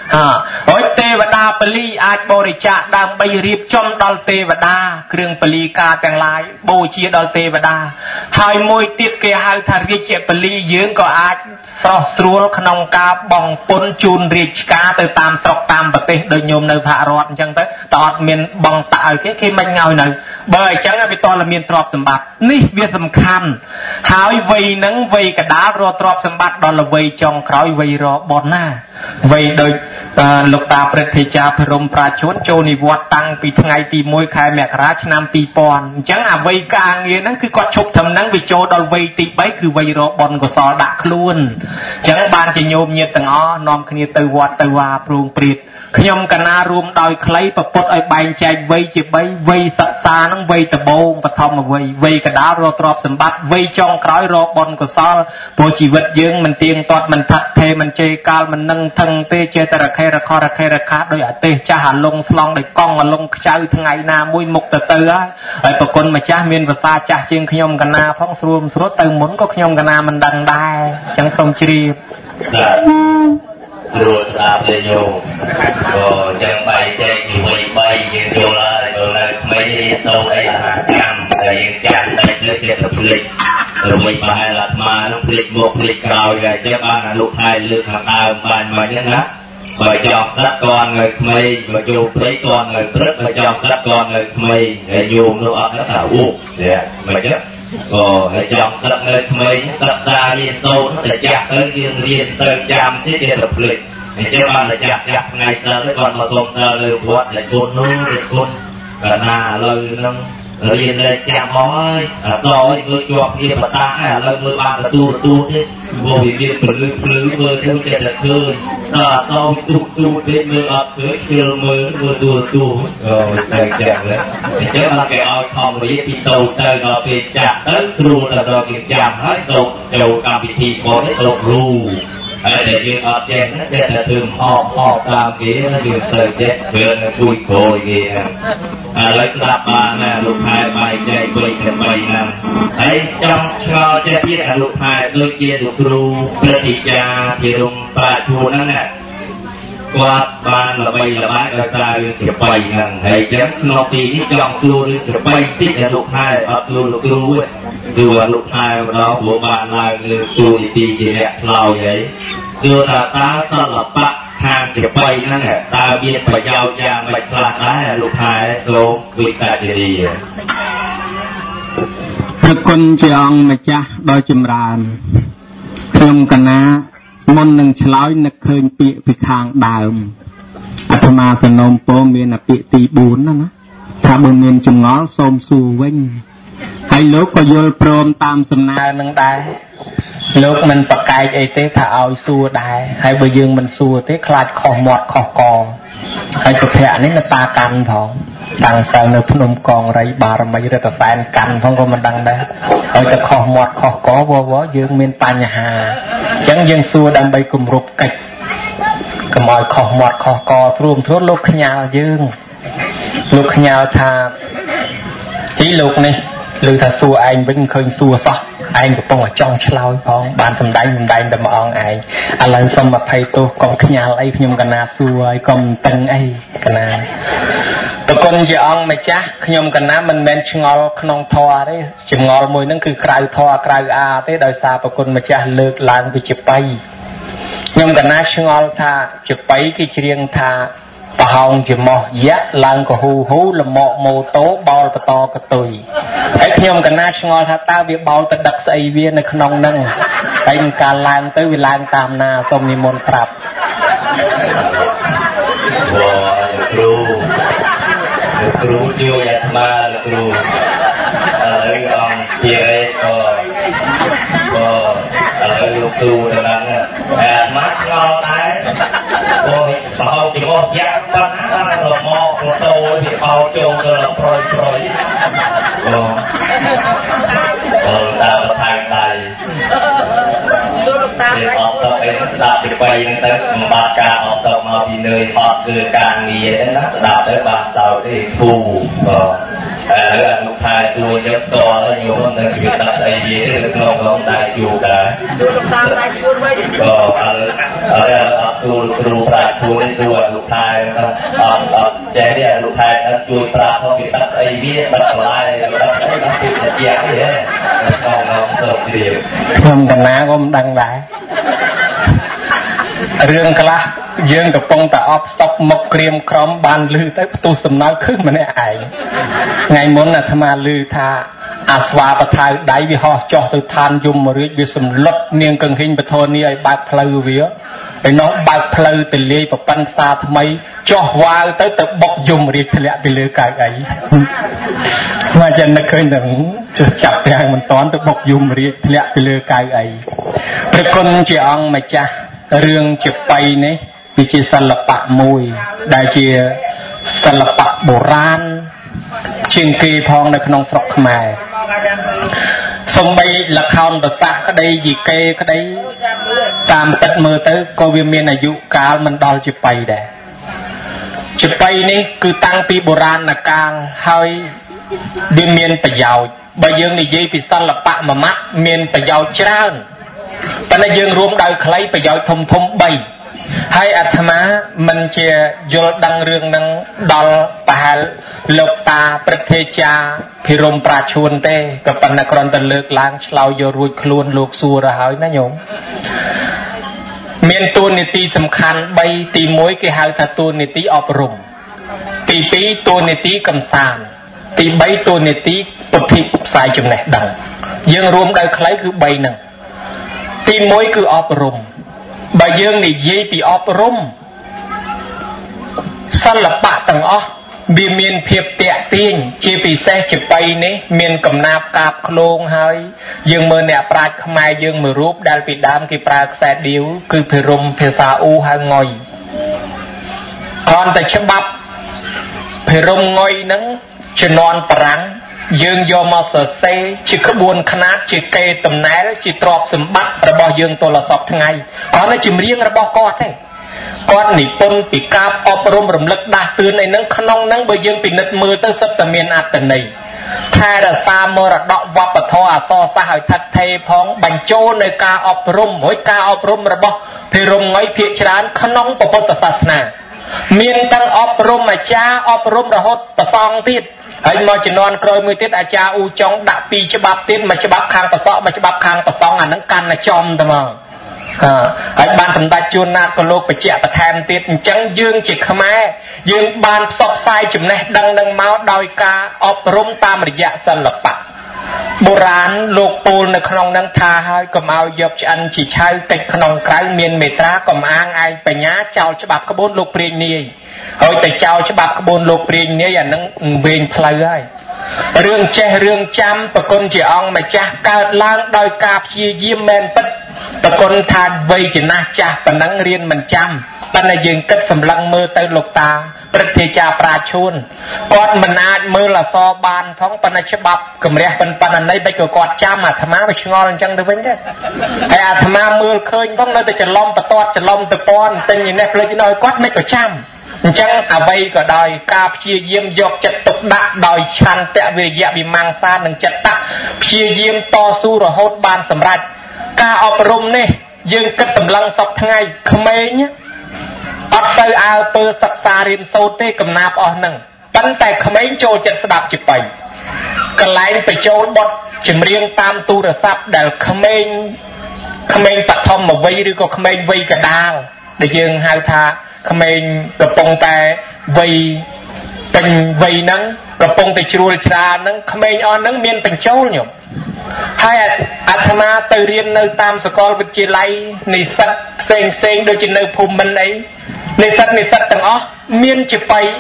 Speaker 4: ហើយទេវតាពលីអាចបរិច្ចាគដើម្បីរៀបចំដល់ទេវតាគ្រឿងពលីការទាំងឡាយបូជាដល់ទេវតាហើយមួយទៀតគេហៅថារាជពលីយើងក៏អាចស្រស់ស្រួលក្នុងការបង់ពន្ធជូនរាជការទៅតាមស្រុកតាមប្រទេសដូចញោមនៅសហរដ្ឋអញ្ចឹងទៅតើអត់មានបង់តាក់ឲ្យគេមិនឲ្យនៅបើអញ្ចឹងវាតលមានទ្រព្យសម្បត្តិនេះវាសំខាន់ហើយវ័យហ្នឹងវ័យកដាលរកទ្រព្យសម្បត្តិដល់វ័យចុងក្រោយវ័យរបនណាវ័យដូចលោកតាព្រឹទ្ធាចារ្យភិរមប្រាជូនចូលនិវត្តន៍តាំងពីថ្ងៃទី1ខែមករាឆ្នាំ2000អញ្ចឹងអាវ័យការងារហ្នឹងគឺគាត់ឈប់ត្រឹមហ្នឹងវាចូលដល់វ័យទី3គឺវ័យរបនកុសលដាក់ខ្លួនអញ្ចឹងបានជាញោមញាតិទាំងអស់នាំគ្នាទៅវត្តទៅវាព្រោងព្រាតខ្ញុំកណារួមដោយខ្លីប្រពុតឲ្យបែងចែកវ័យជា3វ័យសិក្សាហ្នឹងវ័យដំបូងបឋមវ័យវ័យកដាលរកទ្រព្យសម្បត្តិវ័យចុងក្រោយរកបុណ្យកុសលព្រោះជីវិតយើងមិនទៀងទាត់មិនថាត់ថេមិនជេរកាលមិននឹងថឹងទេចេះតែរខេរខដោយអាទេសចាស់អាលងស្លងដោយកង់អាលងខ្ចៅថ្ងៃណាមួយមុខទៅហើយប្រគុណម្ចាស់មានភាសាចាស់ជាងខ្ញុំកណាផងស្រួលស្រួលទៅមុនក៏ខ្ញុំកណាមិនដឹងដែរអញ្ចឹងសូមជ្រាប
Speaker 3: ស្រួលស្ដាប់ទេញោមក៏ចឹងបែកចែកពីវ័យ3យើងយល់ហើយបើនៅក្មេងរៀនសូត្រអីអាហារចាំតែយើងចាំតែលើជាទៅភ្លេចរំលឹកបែរអាត្មានឹងភ្លេចមកភ្លេចក្រោយហើយចឹងបានអាលោកហើយលើកខាងដើមបានមកហ្នឹងណាបើចង់ស្ដាប់កននៅក្មេងបើចូលព្រៃកននៅព្រឹកបើចង់ស្ដាប់កននៅក្មេងហើយយមនោះអត់ថាអូទេមិនចឹងក៏ហើយចង់ស្ដាប់នៅក្មេងសិក្សារៀនសូត្រតែចាស់ទៅរៀនទៅចាំទៀតជាទៅភ្លេចអញ្ចឹងបានតែចាស់ថ្ងៃសិលទៅគាត់មកសូមសិលលើវត្តតែគុណនោះរៀនគុណកាលណាឥឡូវហ្នឹងរៀនលេខចាំមកហើយអសរធ្វើជាប់គ្នាបតាហើយឥឡូវមើលបានទទួលទេព្រោះវាមានពលឺមើលទៅចិត្តតែឃើញតើអសរទូពេកមើលអត់ឃើញឈើមើលទទួលតែចាស់ហ្នឹងអញ្ចឹងបានគេឲ្យធម្មរៀបពីតូចទៅដល់ពេលចាស់ទៅស្រួលទៅដល់គេចាំហើយសូមចូលកម្មវិធីគាត់នេះសូមគ្រូហើយតែយើងអត់ចេះណាចេះតែធ្វើហោតាមគេយើងទៅចេះធ្វើគួយក្រោយគេឥឡូវស្ដាប់បានណាលោកផែបែកចែក3ហ្នឹងហើយចង់ឆ្ងល់ចេះទៀតអាលោកផែដូចជាលោកគ្រូព្រឹទ្ធាចារ្យជារំប្រាជូនហ្នឹងណាគាត់បានល្បីល្បាញដោយសាររឿងច្រប៉ៃហ្នឹងហើយចឹងក្នុងទីនេះចង់សួររឿងច្រប៉ៃតិចដល់លោកផែអត់សួរលោកគ្រូទេគឺលោកផែម្ដងព្រោះបានឡើងលើទូនីតិជាអ្នកឆ្លើយហើយគឺថាតើសិល្បៈខាងច្រប៉ៃហ្នឹងតើមានប្រយោជន៍យ៉ាងម៉េចខ្លះដែរលោកផែសូមវិសាជរី
Speaker 1: ព្រះគុណជាអង្គម្ចាស់ដ៏ចម្រើនខ្ញុំកណាមុននឹងឆ្លើយនឹកឃើញពាក្យពីខាងដើមអាត្មាសនំពោមានពាក្យទី4ណាថាបើមានចម្ងល់សូមសួរវិញហើយលោកក៏យល់ព្រមតាមសំណើនឹងដែរលោកមិនប្រកែកអីទេថាឲ្យសួរដែរហើយបើយើងមិនសួរទេខ្លាចខុសមាត់ខុសកហើយប្រភពនេះនៅតាកាន់ផងតាំងសិលនៅភ្នំកងរៃបារមីរដ្ឋសែនកាន់ផងក៏មិនដឹងដែរហើយតែខុសមាត់ខុសកយើងមានបញ្ហាអញ្ចឹងយើងសួរដើម្បីគម្រប់កិច្ចកុំឲ្យខុសមាត់ខុសកស្រួមធ្រួតលោកខ្ញាល់យើងលោកខ្ញាល់ថាទីលោកនេះឮថាសួរឯងវិញឃើញសួរសោះឯងកំពុងតែចង់ឆ្លើយផងបានសម្ដែងតែម្អងឯងឥឡូវសុំអភ័យទោសកុំខ្ញាល់អីខ្ញុំកណាសួរហើយកុំតឹងអីកណាប្រគុណជាអង្គម្ចាស់ខ្ញុំកណាមិនមែនឆ្ងល់ក្នុងធម៌ទេឆ្ងល់មួយហ្នឹងគឺក្រៅធម៌ក្រៅអាទេដោយសារប្រគុណម្ចាស់លើកឡើងពីចបៃខ្ញុំកណាឆ្ងល់ថាចបៃគេច្រៀងថាប្រហោងជាមោះយៈឡើងកហ៊ូលមកម៉ូតូបោលបតកតុយហើយខ្ញុំកណាឆ្ងល់ថាតើវាបោលទៅដឹកស្អីវានៅក្នុងហ្នឹងហើយកាលឡើងទៅវាឡើងតាមណាសូមនិមន្តប្រាប់
Speaker 3: គ្រូជួយអាត្មាគ្រូហើយអង្គជាក៏ឥឡូវលោកគ្រូទៅដល់អាត្មាឆ្ងល់ដែរព្រោះប្រហោងជាមោះយៈប៉ុណ្ណាដល់មកម៉ូតូវាបោចូលទៅប្រយតាបថៃដៃពេលអត់ទៅឯងស្ដាប់ពីបីហ្នឹងទៅមិនបាត់ការអត់ទៅមកពីនឿយអត់គឺការងារទេណាស្ដាប់ទៅបានសោតទេធូក៏ហើយអនុខាសួរយកតហើយញោមទៅវាដាក់ស្អីវាក្នុងតែជួបដែរតាមដៃខ្លួនវិញក៏អត់ดูปราดูได้ดูลูกชายใจเนี่ยลูกชายจูนปราเขาปิดตัดไอ้นี่บัดลายบัดไอ้ปิดเกียร์นี่เนี่ยเราเติมเดียว
Speaker 4: ทำกันนะก็มันดังหลายเรื่องกะละយើងកំពុងតែអបសក់មកក្រៀមក្រំបានលឺទៅផ្ទុះសំណើខឹងម្នាក់ឯងថ្ងៃមុនអាត្មាលឺថាអាស្វាបថៅដៃវាហោះចុះទៅឋានយមរាជវាសម្លុតនាងកង្ហិញបធរនេះឲ្យបើកផ្លូវវាឯនោះបើកផ្លូវទៅលាយប្រប៉ិនផ្សារថ្មីចុះវាវទៅបុកយមរាជធ្លាក់ទៅលើកៅអីមកចឹងនឹកឃើញតែចាប់ទាំងមិនតាន់ទៅបុកយមរាជធ្លាក់ទៅលើកៅអីព្រះគុណជាអង្គម្ចាស់រឿងជាបៃនេះវាជាសិល្បៈមួយដែលជាសិល្បៈបុរាណជាងគេផងនៅក្នុងស្រុកខ្មែរសំបីល្ខោនប្រសាសន៍ក្តីយីកេក្តីតាមពិតមើលទៅក៏វាមានអាយុកាលមិនដល់ជាបៃដែរជាបៃនេះគឺតាំងពីបុរាណកាលហើយវាមានប្រយោជន៍បើយើងនិយាយពីសិល្បៈមួយម៉ាត់មានប្រយោជន៍ច្រើនប៉ុន្តែយើងរួមដោយខ្លីប្រយោជន៍ធំធំ3ហើយអាត្មាមិនជាយល់ដឹងរឿងហ្នឹងដល់ប្រហែលលោកតាព្រឹទ្ធាចារ្យភិរមប្រាឈួនទេក៏ប៉ុន្តែគ្រាន់តែលើកឡើងឆ្លោយយករួចខ្លួនលោកសួរទៅហើយណាញោមមានតួនាទីសំខាន់3ទី1គេហៅថាតួនាទីអប់រំទី2តួនាទីកំសាន្តទី3តួនាទីពុទ្ធិផ្សាយចំណេះដឹងយើងរួមដោយខ្លីគឺ3ហ្នឹងទី1គឺអប់រំបើយើងនិយាយពីអប់រំសិល្បៈទាំងអស់វាមានភាពតាក់ទាញជាពិសេសជាបៃនេះមានកំណាព្យកាបឃ្លោងហើយយើងមើលអ្នកប្រាជ្ញខ្មែរយើងមួយរូបដែលពីដើមគេប្រើខ្សែដៀវគឺភិរមភាសាអ៊ូហៅងុយគ្រាន់តែច្បាប់ភិរមងុយហ្នឹងជំនាន់ប្រាំងយើងយកមកសរសេរជាក្បួនខ្នាតជាកេរតំណែលជាទ្រព្យសម្បត្តិរបស់យើងទល់សពថ្ងៃគាត់នៅចម្រៀងរបស់គាត់ទេគាត់និពន្ធពីការអប់រំរំលឹកដាស់តឿនអីហ្នឹងក្នុងហ្នឹងបើយើងពិនិត្យមើលទៅសុទ្ធតែមានអត្ថន័យថែរក្សាមរតកវប្បធម៌អក្សរសាស្ត្រឲ្យថិតថេរផងបញ្ចូលនៅការអប់រំរួចការអប់រំរបស់ភិរមងុយភាគច្រើនក្នុងពុទ្ធសាសនាមានទាំងអប់រំអាចារ្យអប់រំរហូតប្រសងទៀតហើយមកជំនាន់ក្រោយមួយទៀតអាចារ្យអ៊ូចុងដាក់2ច្បាប់ទៀតមួយច្បាប់ខាងប្រសក់មួយច្បាប់ខាងប្រសងអាហ្នឹងកាន់តែចំទៅមកហើយបានសម្ដេចជួនណាតក៏លោកបញ្ជាក់បន្ថែមទៀតអញ្ចឹងយើងជាខ្មែរយើងបានផ្សព្វផ្សាយចំណេះដឹងនឹងមកដោយការអប់រំតាមរយៈសិល្បៈបុរាណលោកពោលនៅក្នុងនឹងថាហើយកុំឲ្យយកឆ្អិនជាឆៅតិចក្នុងក្រៅមានមេត្រាកុំអាងឯងបញ្ញាចោលច្បាប់ក្បួនលោកព្រាញនាយហើយតែចោលច្បាប់ក្បួនលោកព្រាញនាយអានឹងវែងផ្លូវហើយរឿងចេះរឿងចាំប្រគុណជាអង្គម្ចាស់កើតឡើងដោយការព្យាយាមមែនពិតប្រគុណថាវ័យចំណាស់ចាស់ប៉ុណ្ណឹងរៀនមិនចាំប៉ុន្តែយើងគិតសម្លឹងមើលទៅលោកតាព្រឹទ្ធាចារ្យប្រាឈួនគាត់មិនអាចមើលអក្សរបានផងប៉ុន្តែច្បាប់កម្រះប៉ុណ្ណីតែក៏គាត់ចាំអាត្មាវាឆ្ងល់អញ្ចឹងទៅវិញទេហើយអាត្មាមើលឃើញផងនៅតែច្រឡំបន្ទាត់ច្រឡំទៅពាន់ទិញនេះផ្លេចឲ្យគាត់មិនក៏ចាំអញ្ចឹងអ្វីក៏ដោយការព្យាយាមយកចិត្តទុកដាក់ដោយឆន្ទៈវិរិយៈវិមង្សានិងចិត្តៈព្យាយាមតស៊ូរហូតបានសម្រេចការអប់រំនេះយើងគិតសម្លឹងសពថ្ងៃក្មេងអត់ទៅអើពើសិក្សារៀនសូត្រទេកំណាព្យអស់ហ្នឹងប៉ុន្តែក្មេងចូលចិត្តស្ដាប់ជាបៃកន្លែងបញ្ចូលបទចម្រៀងតាមទូរស័ព្ទដែលក្មេងបឋមវ័យឬក៏ក្មេងវ័យកណ្ដាលដែលយើងហៅថាក្មេងកំពុងតែវ័យពេញវ័យហ្នឹងកំពុងតែជ្រួលច្រាហ្នឹងក្មេងអស់ហ្នឹងមានបញ្ចូលញោមហើយអាត្មាទៅរៀននៅតាមសាកលវិទ្យាល័យនិស្សិតផ្សេងដូចជានៅភូមិន្ទអីនិស្សិតទាំងអស់មានជាបៃ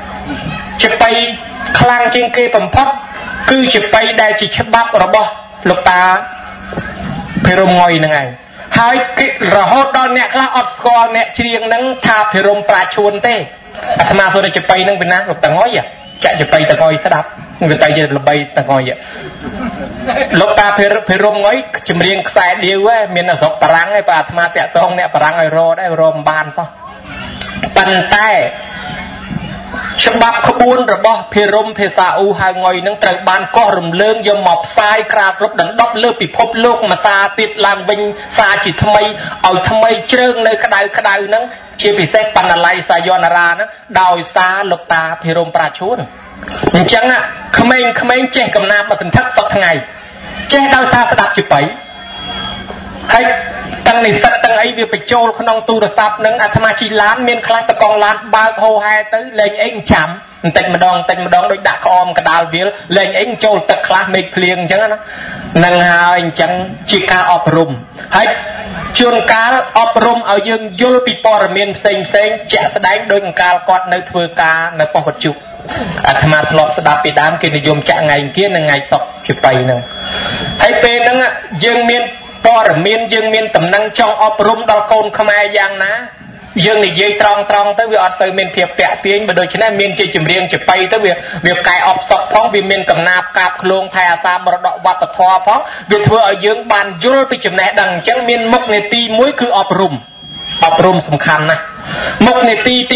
Speaker 4: ខ្លាំងជាងគេបំផុតគឺជាបៃដែលជាច្បាប់របស់លោកតាភិរមងុយហ្នឹងឯងហើយរហូតដល់អ្នកខ្លះអត់ស្គាល់អ្នកច្រៀងហ្នឹងថាភិរមប្រាឈួនទេអាត្មាសូត្រជាបៃហ្នឹងពីណាលោកតាងុយចាក់ជាបៃតាងុយស្ដាប់វាតែជាល្បីតាងុយលោកតាភិរមងុយចម្រៀងខ្សែដៀវមាននៅស្រុកបារាំងឯងបើអាត្មាតាក់ទងអ្នកបារាំងឲ្យរកដែររកមិនបានសោះប៉ុន្តែច្បាប់ក្បួនរបស់ភិរមភាសាអ៊ូហៅងុយនឹងត្រូវបានកោះរំលើងយកមកផ្សាយក្រាបរត់ដណ្ដប់លើពិភពលោកមួយសាទៀតឡើងវិញសារជាថ្មីឲ្យថ្មីជ្រើងនៅក្តៅហ្នឹងជាពិសេសបណ្ណាល័យសាយនរាហ្នឹងដោយសារលោកតាភិរមប្រាឈួនអញ្ចឹងក្មេងចេះកំណាព្យមកសន្ធឹកសពថ្ងៃចេះដោយសារស្ដាប់ជាបៃហើយទាំងនិស្សិតទាំងអីវាបញ្ចូលក្នុងទូរស័ព្ទនឹងអាត្មាជិះឡានមានខ្លះតកងឡានបើកហូហែទៅលេងអីចាំបន្តិចម្ដងដូចដាក់ក្អមកដាលវាលលេងអីចូលទឹកខ្លះមេឃភ្លៀងអញ្ចឹងណានឹងហើយអញ្ចឹងជាការអប់រំហើយជួនកាលអប់រំឲ្យយើងយល់ពីព័ត៌មានផ្សេងជាក់ស្ដែងដូចអង្កាលគាត់នៅធ្វើការនៅប៉ុស្តិ៍វត្ថុអាត្មាធ្លាប់ស្ដាប់ពីដើមគេនិយមចាក់ថ្ងៃអង្គារនិងថ្ងៃសុក្រជាបៃហ្នឹងហើយពេលហ្នឹងយើងមានព័ត៌មានយើងមានតំណែងចង់អប់រំដល់កូនខ្មែរយ៉ាងណាយើងនិយាយត្រង់ទៅវាអត់ទៅមានភាពពាក់ទាញបើដូច្នេះមានជាចម្រៀងចបៃទៅវាកែអបសក់ផងវាមានកំណាព្យកាបឃ្លោងថែអាសាមរតកវប្បធម៌ផងវាធ្វើឲ្យយើងបានយល់ពីចំណេះដឹងអញ្ចឹងមានមុខនីតិមួយគឺអប់រំសំខាន់ណាស់មុខនីតិទី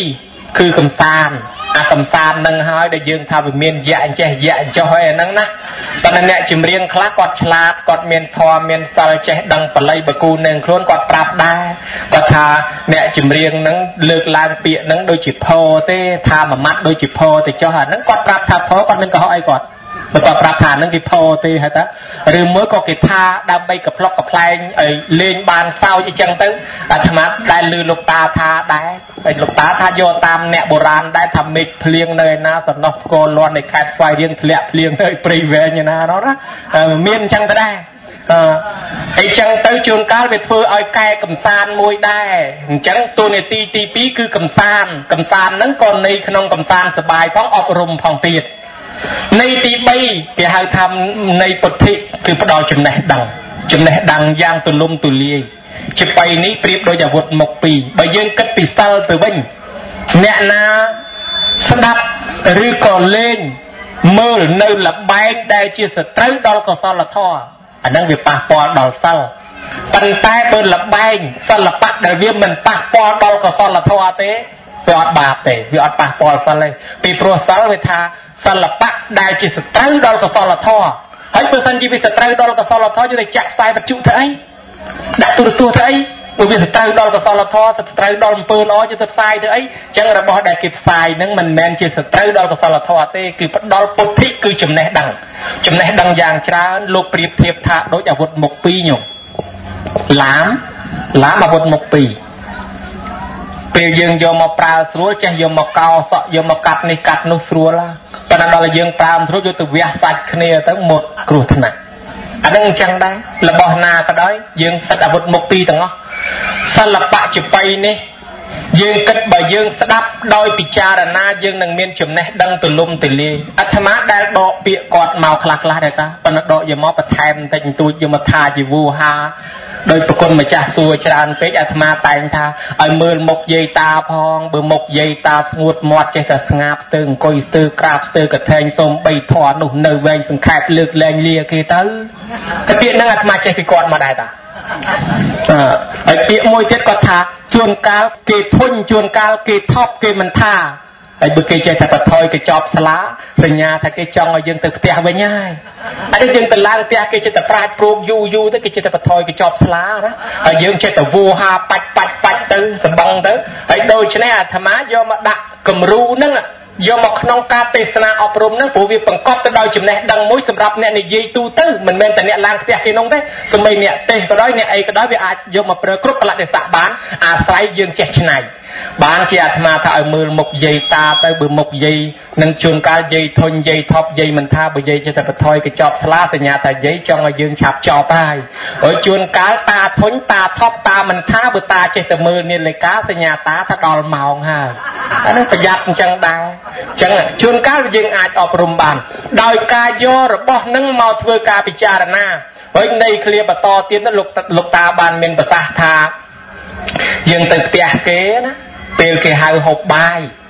Speaker 4: 2គឺកំសាន្តអាកំសាន្តនឹងហើយដែលយើងថាវាមានយៈអញ្ចេះយៈអញ្ចោះហើយអាហ្នឹងណាប៉ុន្តែអ្នកចម្រៀងខ្លះគាត់ឆ្លាតគាត់មានធម៌មានសិលចេះដឹងបល័យបកូននឹងខ្លួនគាត់ប្រាប់ដែរគាត់ថាអ្នកចម្រៀងហ្នឹងលើកឡើងពាក្យហ្នឹងដូចជាផោទេថាមួយម៉ាត់ដូចជាផោទៅចុះអាហ្នឹងគាត់ប្រាប់ថាផោគាត់មានកុហកអីគាត់បើគាត់ប្រាប់ថាហ្នឹងគេផោទេហើយតាឬមួយក៏គេថាដើម្បីកផ្លុកកផ្លែងឲ្យលេងបានសោចអញ្ចឹងទៅអាត្មាដែលឮលោកតាថាដែរហើយលោកតាថាយកតាមអ្នកបុរាណដែរថាមេឃភ្លៀងនៅឯណាសំណោះផ្គរលាន់នៃខេត្តស្វាយរៀងធ្លាក់ភ្លៀងនៅព្រៃវែងឯណានោះណាមានអញ្ចឹងទៅដែរអញ្ចឹងទៅជួនកាលវាធ្វើឲ្យកែកំសាន្តមួយដែរអញ្ចឹងតួនាទីទី2គឺកំសាន្តហ្នឹងក៏នៃក្នុងកំសាន្តសបាយផងអប់រំផងទៀតនៃទី3គេហៅថានៃពុទ្ធិគឺផ្ដល់ចំណេះដឹងយ៉ាងទូលំទូលាយជាបៃនេះប្រៀបដូចអាវុធមុខ2បើយើងគិតពីសិលទៅវិញអ្នកណាស្ដាប់ឬក៏លេងមើលនៅលបែងដែលជាសត្រូវដល់កុសលធម៌អាហ្នឹងវាប៉ះពាល់ដល់សិលប៉ុន្តែបើលបែងសិល្បៈដែលវាមិនប៉ះពាល់ដល់កុសលធម៌ទេវាអត់បាបទេវាអត់ប៉ះពាល់សិលទេពីព្រោះសិលវាថាសិល្បៈដែលជាសត្រូវដល់កុសលធម៌ហើយបើសិនជាវាសត្រូវដល់កុសលធម៌យើងទៅចាក់ខ្សែបច្ចុប្បន្នទៅអីដាក់ទូរទស្សន៍ទៅអីវាសត្រូវដល់កុសលធម៌សត្រូវដល់អំពើល្អទៅផ្សាយទៅអីចឹងរបស់ដែលគេផ្សាយហ្នឹងមិនមែនជាសត្រូវដល់កុសលធម៌ទេគឺផ្ដល់ពុទ្ធិគឺចំណេះដឹងយ៉ាងច្រើនលោកប្រៀបធៀបថាដូចអាវុធមុខ2ញោមឡាមអាវុធមុខ2ពេលយើងយកមកប្រើស្រួលចេះយកមកកោសក់យកមកកាត់នេះកាត់នោះស្រួលប៉ុន្តែដល់យើងប្រើមិនស្រួលយកទៅវះសាច់គ្នាទៅមុតគ្រោះថ្នាក់អានឹងអញ្ចឹងដែររបស់ណាក៏ដោយយើងសិតអាវុធមុខ2ទាំងអស់សិល្បៈចបៃនេះយើងគិតបើយើងស្ដាប់ដោយពិចារណាយើងនឹងមានចំណេះដឹងទូលំទូលាយអាត្មាដែលដកពាក្យគាត់មកខ្លះដែរតាប៉ុន្តែដកយកមកបន្ថែមបន្តិចបន្តួចយកមកថាជាវោហាដោយប្រគុណម្ចាស់សួរច្រើនពេកអាត្មាតែងថាឲ្យមើលមុខយាយតាផងបើមុខយាយតាស្ងួតមាត់ចេះតែស្ងាបស្ទើអង្គុយស្ទើក្រាបស្ទើកថែងសូម3ធរនោះនៅវែងសង្ខេបលើកលែងលាគេទៅពាក្យហ្នឹងអាត្មាចេះពីគាត់មកដែរតាហើយពាក្យមួយទៀតគាត់ថាជួនកាលគេធុញជួនកាលគេថប់គេមិនថាហើយបើគេចេះតែបថយគេចប់ស្លាសញ្ញាថាគេចង់ឲ្យយើងទៅផ្ទះវិញហើយអានេះយើងទៅឡើងផ្ទះគេចេះតែប្រាជ្ញព្រួកយូរទៅគេចេះតែបថយគេចប់ស្លាណាហើយយើងចេះតែវោហាបាច់ទៅសម្បងទៅហើយដូច្នេះអាត្មាយកមកដាក់គំរូហ្នឹងយកមកក្នុងការទេសនាអប់រំហ្នឹងព្រោះវាបង្កប់ទៅដោយចំណេះដឹងមួយសម្រាប់អ្នកនិយាយទូទៅមិនមែនតែអ្នកឡើងផ្ទះគេនោះទេសូម្បីអ្នកទេសក៏ដោយអ្នកអីក៏ដោយវាអាចយកមកប្រើគ្រប់កលៈទេសៈបានអាស្រ័យយើងចេះច្នៃបានជាអាត្មាថាឲ្យមើលមុខយាយតាទៅបើមុខយាយនឹងជួនកាលយាយធុញយាយថប់យាយមិនថាបើយាយចេះតែបថយគេចប់ស្លាសញ្ញាថាយាយចង់ឲ្យយើងឆាប់ចប់ហើយជួនកាលតាធុញតាថប់តាមិនថាបើតាចេះតែមើលនាឡិកាសញ្ញាតាថាដល់ម៉ោងហើយអានេះប្រយ័ត្នអញ្ចឹងដែរអញ្ចឹងជួនកាលយើងអាចអប់រំបានដោយការយករបស់នឹងមកធ្វើការពិចារណាហើយនៃឃ្លាបន្តទៀតលោកតាបានមានប្រសាសន៍ថាយើងទៅផ្ទះគេណាពេលគេហៅហូបបាយ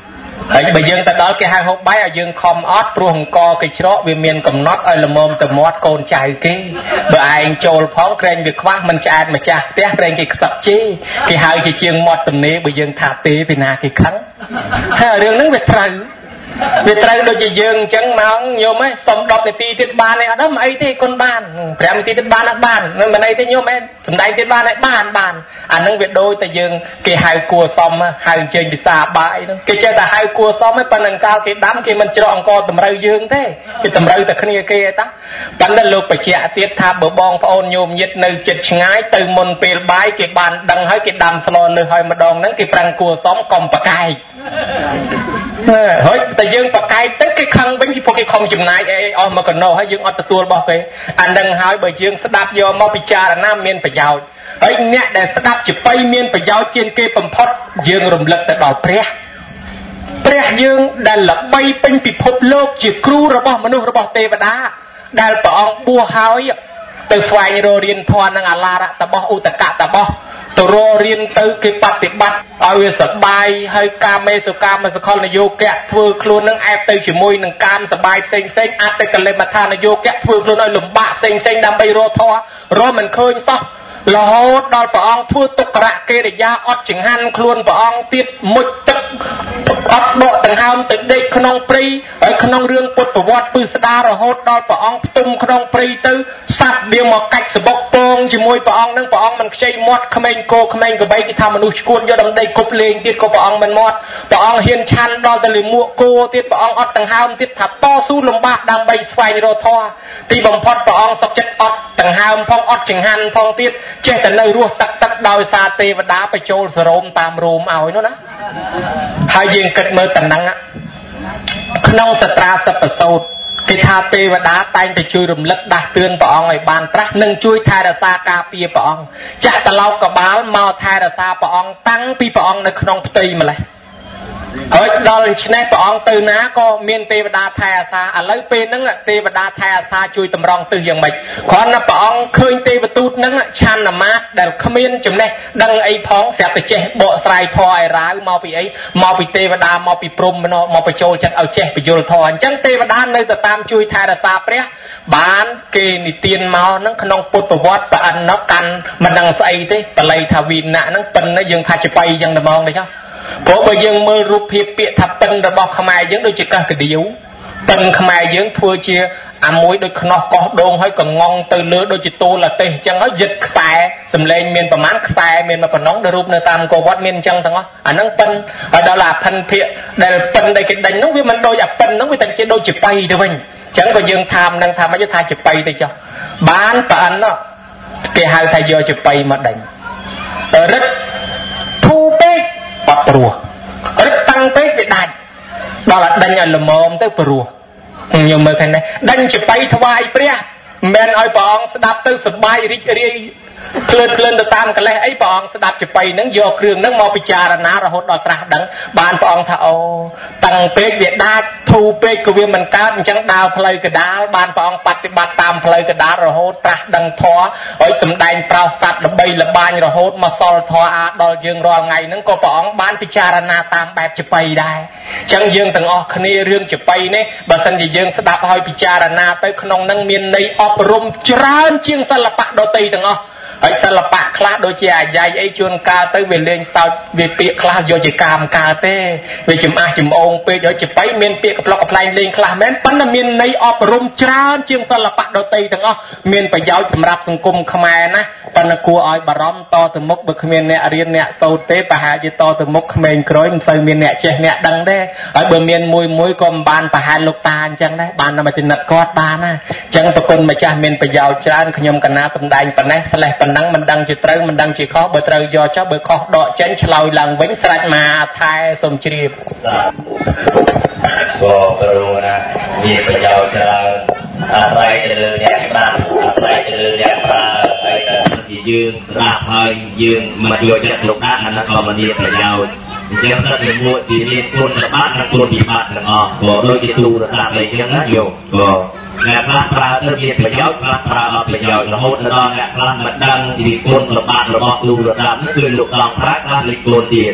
Speaker 4: ហើយបើយើងទៅដល់គេហៅហូបបាយឲ្យយើងខំអត់ព្រោះអង្គគេច្រកវាមានកំណត់ឲ្យល្មមទៅមាត់កូនចៅគេបើឯងចូលផងក្រែងវាខ្វះមិនឆ្អែតម្ចាស់ផ្ទះក្រែងគេខ្ទឹកជេគេហៅជាជាងមាត់ទំនេរបើយើងថាទេពីណាគេខឹងហើយរឿងហ្នឹងវាត្រូវដូចជាយើងអញ្ចឹងមកញោមឯងសុំ10នាទីទៀតបានទេអត់ដឹងអីទេគុណបាន5នាទីទៀតបានអត់បានមិនអីទេញោមឯងសំដែងទៀតបានហើយបានអាហ្នឹងវាដូចតែយើងគេហៅគួសមហៅអញ្ជើញពិសាបាយហ្នឹងគេចេះតែហៅគួសមឯងប៉ុន្តែកាលគេដាំគេមិនច្រកអង្គតម្រូវយើងទេគេតម្រូវតែគ្នាគេឯតាប៉ុន្តែលោកបញ្ជាក់ទៀតថាបើបងប្អូនញោមញាតិនៅចិត្តឆ្ងាយទៅមុនពេលបាយគេបានដឹងហើយគេដាំស្លនៅហើយម្ដងហ្នឹងគេប្រាំងគួសមកុំប្រកែកហើយតែយើងប្រកែកទៅគេខឹងវិញពីពួកគេខំចំណាយអីអស់មកកណោហើយយើងអត់ទទួលរបស់គេអានឹងហើយបើយើងស្ដាប់យកមកពិចារណាមានប្រយោជន៍ហើយអ្នកដែលស្ដាប់ចបៃមានប្រយោជន៍ជាងគេបំផុតយើងរំលឹកទៅដល់ព្រះយើងដែលល្បីពេញពិភពលោកជាគ្រូរបស់មនុស្សរបស់ទេវតាដែលព្រះអង្គបួសហើយទៅស្វែងរករៀនធម៌នឹងអាឡារៈតបោះឧតកៈតបោះទៅរករៀនទៅគេបប្រតិបត្តិឲ្យវាសបាយហើយកាមេសុកាមសកលនយោគៈធ្វើខ្លួននឹងអែបទៅជាមួយនឹងកាមសបាយផ្សេងអត្តកលិមដ្ឋានយោគៈធ្វើខ្លួនឲ្យលំបាកផ្សេងដើម្បីរកធម៌រកមិនឃើញសោះរហូតដល់ព្រះអង្គធ្វើទុក្ករៈកិរិយាអត់ចង្ហាន់ខ្លួនព្រះអង្គទៀតមុជទឹកអត់ដកដង្ហើមទៅដេកក្នុងព្រៃហើយក្នុងរឿងពុទ្ធប្រវត្តិពឹស្ដារហូតដល់ព្រះអង្គផ្ទុំក្នុងព្រៃទៅសត្វវាមកកាច់សបុកពងជាមួយព្រះអង្គនឹងព្រះអង្គមិនខ្ចីមាត់ក្មេងគោក្មេងក្របីគេថាមនុស្សឈួនយកដំដីគប់លេងទៀតក៏ព្រះអង្គមិនមាត់ព្រះអង្គហ៊ានឆាន់ដល់ទៅលិមួកគោទៀតព្រះអង្គអត់ដង្ហើមទៀតថាតស៊ូលំបាកដើម្បីស្វែងរកធម៌ទីបំផុតព្រះអង្គសុខចិត្តអត់ដង្ហើមផងអត់ចង្ហាន់ផងទៀតចេះតែនៅរស់ទឹកដោយសារទេវតាបញ្ចូលសរោមតាមរោមឲ្យនោះណាហើយយើងគិតមើលតំណឹងក្នុងសត្រាសិបសោតគេថាទេវតាតែងតែជួយរំលឹកដាស់តឿនព្រះអង្គឲ្យបានត្រាស់និងជួយថែរក្សាការពារព្រះអង្គចាក់ត្រឡោកកបាលមកថែរក្សាព្រះអង្គតាំងពីព្រះអង្គនៅក្នុងផ្ទៃម្លេះហើយដល់ដូច្នេះព្រះអង្គទៅណាក៏មានទេវតាថែអាសាឥឡូវពេលហ្នឹងទេវតាថែអាសាជួយតម្រង់ទិសយ៉ាងម៉េចគ្រាន់តែព្រះអង្គឃើញទេវទូតហ្នឹងឆានអាមាត្យដែលគ្មានចំណេះដឹងអីផងស្រាប់តែចេះបកស្រាយធម៌ឲ្យរាវមកពីអីមកពីទេវតាមកពីព្រំមកបញ្ចូលចិត្តឲ្យចេះបញ្យល់ធម៌អញ្ចឹងទេវតានៅតែតាមជួយថែរក្សាព្រះបានគេនិទានមកហ្នឹងក្នុងពុទ្ធប្រវត្តិប្រអិនណកាន់មិនដឹងស្អីទេបល័យថាវិណៈហ្នឹងប៉ិនយើងថាចបៃអញ្ចឹងតែហ្មងទេចុះព្រោះបើយើងមើលរូបភាពពាក្យថាប៉ិនរបស់ខ្មែរយើងដូចជាកះកដៀវប៉ិនខ្មែរយើងធ្វើជាអាមួយដូចខ្នោះកោះដូងហើយកងងទៅលើដូចជាតូលាទេសអញ្ចឹងហើយយឹតខ្សែសម្លេងមានប្រមាណខ្សែមានមកប៉ុណ្ណឹងដែលរូបនៅតាមកវត្តមានអញ្ចឹងទាំងអស់អាហ្នឹងប៉ិនហើយដល់អាផិនភាកដែលប៉ិនដែលគេដេញហ្នឹងវាមិនដូចអាប៉ិនហ្នឹងវាតែជាដូចជាបៃទៅវិញអញ្ចឹងក៏យើងថាមិនដឹងថាមិនថាជាបៃទៅចុះបានប្រអិននោះគេហៅថាយកជាបៃមកដេញរឹតធូពេកអត់ព្រោះរឹតតាំងពេកវាដាច់ដល់តែដេញឲ្យល្មមទៅព្រោះខ្ញុំមើលខាងនេះដេញជាបៃថ្វាយព្រះមិនឲ្យព្រះអង្គស្ដាប់ទៅសប្បាយរីករាយក្លឿនទៅតាមកលេសអីព្រះអង្គស្ដាប់ចបៃហ្នឹងយកគ្រឿងហ្នឹងមកពិចារណារហូតដល់ត្រាស់ដឹងបានព្រះអង្គថាអូតាំងពេកវាដាច់ធូរពេកក៏វាមិនកើតអញ្ចឹងដើរផ្លូវកដាលបានព្រះអង្គបប្រតិបត្តិតាមផ្លូវកដាលរហូតត្រាស់ដឹងធម៌ហើយសម្ដែងប្រោសសត្វល្បីល្បាញរហូតមកសល់ធម៌អាដល់យើងរាល់ថ្ងៃហ្នឹងក៏ព្រះអង្គបានពិចារណាតាមបែបចបៃដែរអញ្ចឹងយើងទាំងអស់គ្នារឿងចបៃនេះបើសិនជាយើងស្ដាប់ហើយពិចារណាទៅក្នុងហ្នឹងមានន័យអប់រំច្រើនជាងសិល្បៈដទៃទាំងអស់ហើយសិល្បៈខ្លះដូចជាអាយ៉ៃអីជួនកាលទៅវាលេងសើចវាពាក្យខ្លះយកជាកាមកាលទេវាចំអះចំអូងពេកហើយចបៃមានពាក្យក្ប្លុកក្ប្លែងលេងខ្លះមែនប៉ុន្តែមានន័យអប់រំច្រើនជាងសិល្បៈដទៃទាំងអស់មានប្រយោជន៍សម្រាប់សង្គមខ្មែរណាប៉ុន្តែគួរឲ្យបារម្ភតទៅមុខបើគ្មានអ្នករៀនអ្នកសូត្រទេប្រហែលជាតទៅមុខក្មេងក្រោយមិនសូវមានអ្នកចេះអ្នកដឹងទេហើយបើមានមួយក៏មិនបានប្រហែលលោកតាអញ្ចឹងដែរបានតែមកចំណិតគាត់បានណាអញ្ចឹងប្រគុណម្ចាស់មានប្រយោជន៍ច្រើនខ្ញុំកណាសម្ដែងប៉ុណ្ណេះស្លេះប៉ុណ្ណឹងមិនដឹងជាត្រូវមិនដឹងជាខុសបើត្រូវយកចុះបើខុសដកចេញឆ្លើយឡើងវិញស្រេចមកថែសូមជ្រាប
Speaker 3: ក៏ព្រោះណាមានប្រយោជន៍ច្រើនអាស្រ័យទៅលើអ្នកស្ដាប់អាស្រ័យទៅលើអ្នកប្រើហើយតែជាយើងស្ដាប់ហើយយើងមិនយកចិត្តទុកដាក់អានោះក៏មិនមានប្រយោជន៍អញ្ចឹងតែមួយទីមានគុណសម្បត្តិនិងគុណវិបត្តិទាំងអស់ក៏ដូចជាទូរស័ព្ទអីចឹងណាយកក៏អ្នកខ្លះប្រើទៅមានប្រយោជន៍ខ្លះប្រើអត់ប្រយោជន៍រហូតដល់អ្នកខ្លះមិនដឹងពីគុណសម្បត្តិរបស់ទូរស័ព្ទនេះគឺលោកដល់ប្រើខ្លះលេខគុណទៀត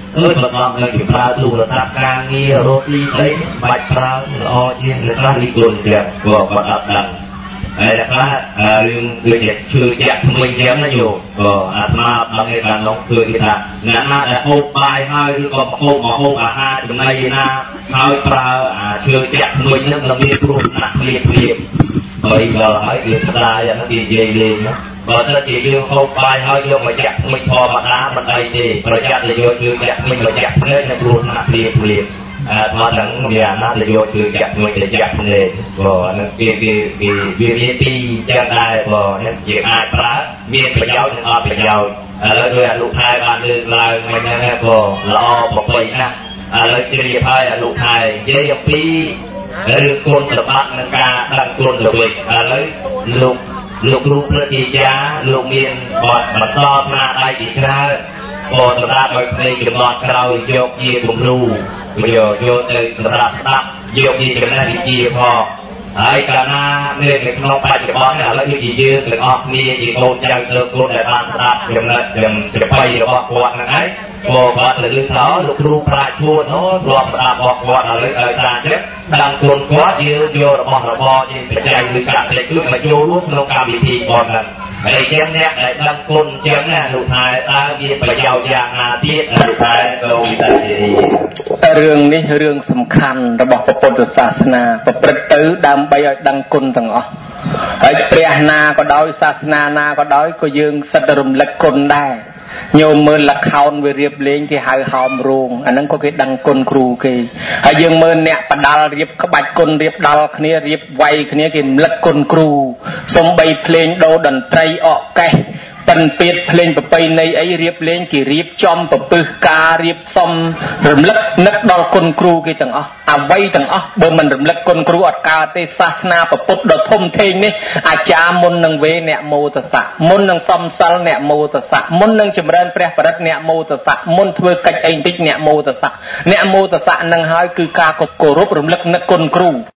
Speaker 3: ประกอบในกิจการลูกระดับการเงินโรตีใส่ใบปลาละออเยี่ยงนะครับนี่กลุ่มเดียวก็ประดับดังไอ้นะครับเรื่องชื่อแจกมวยเยี่ยมนะอยู่ก็อาตมาทำในการลงทุนที่ทำงานน่าจะโอบปลายให้หรือก็โอบมาโอบอาหารจำในนะให้ปลาชื่อแจกมวยเนี่ยเรามีกลุ่มนักเรียนเฮ้ยเราให้เรียนปลาอย่างนั้นดีเลยนะพอถ้าจีเรื่องโอบปลายให้โยกมาแจกไม่พอมาล้ามันได้ดีประหยัดเลยโยกชื่อแจกไม่มาแจกเนี่ยในกลุ่มนักเรียนมาถึงเดี๋ยวน่าจะโยคือจับมือจะจับเลยก็นั่นคือตีจังได้ก็นั่นคืออาพระมีประโยชน์ถึงเอาประโยชน์แล้วด้วยลูกชายบ้านเรือนเราไม่ใช่แค่ก็ละอบอกไปนะแล้วจะเรียกให้ลูกชายเยี่ยมปีหรือคนสมัครนักการตั้งคนเลยแล้วลูกพระจีจ้าลูกเมียนบอดมาสอบมาได้อีกนะพอสำหรับในจุดนอนเราโยกยีผมรู้โยกในสำหรับตักโยกยีจะได้ดีพอไอ้การน่าเนี่ยในขนมปัจจุบันเนี่ยแล้วที่ยืดหรือออกนี่อีกโลจังเลิกโลแต่บางตักยังจะไปหรือออกวัดนั่นไงพอวัดหรือเขาลูกครูพระชวนโน้รวมตามออกวัดอะไรสารเช็ดดังคนวัดยืดโยระบอยิ่งเป็นใจหรือการเล็กขึ้นมาโยรูปโลกาวิธีก่อนนั้นไอ้เจ้าเนี่ยไอ้ดังคนเจ้าเนี่ยลูกชายตาเยี่ยมไปยาวยางอาทิตย์ลูกชายเราได้
Speaker 4: เรื่องนี้เรื่องสำคัญระบบพระพุทธศาสนาประพฤติตื้อดำไปดังคนทั้งอ๋อไอ้เปรียนาก็ได้ศาสนานาก็ได้ก็ยืงสัตรุมเล็กคนได้โยมมือละครเรียบเลี้ยงที่หายหอมรุงอันนั้นก็คือดังคนครูคือไอ้ยืงมือเนี่ยปดาลเรียบขบัดคนเรียบดาลขณีเรียบไวขณีกินเล็กคนครูสมใบเพลงโดดันไตรออกแกเป็นเปียดเพลงไปในไอเรียบเลี้ยงกี่เรียบจอมปะปึกกาเรียบซอมรำลึกนักดอลคนครูกี่ต่างอ๋อเอาไว้ต่างอ๋อเบอร์มันรำลึกคนครูอัดกาเตศาสนาปะปุดดอทมเทงนี่อาจารย์มุนนังเวเนี่ยโมตสะมุนนังซอมซัลเนี่ยโมตสะมุนนังจำเริญเปรียบรัตเนี่ยโมตสะมุนทเวกัจเองติเนี่ยโมตสะเนี่ยโมตสะนังหายคือการกบโกรบรำลึกนักคนครู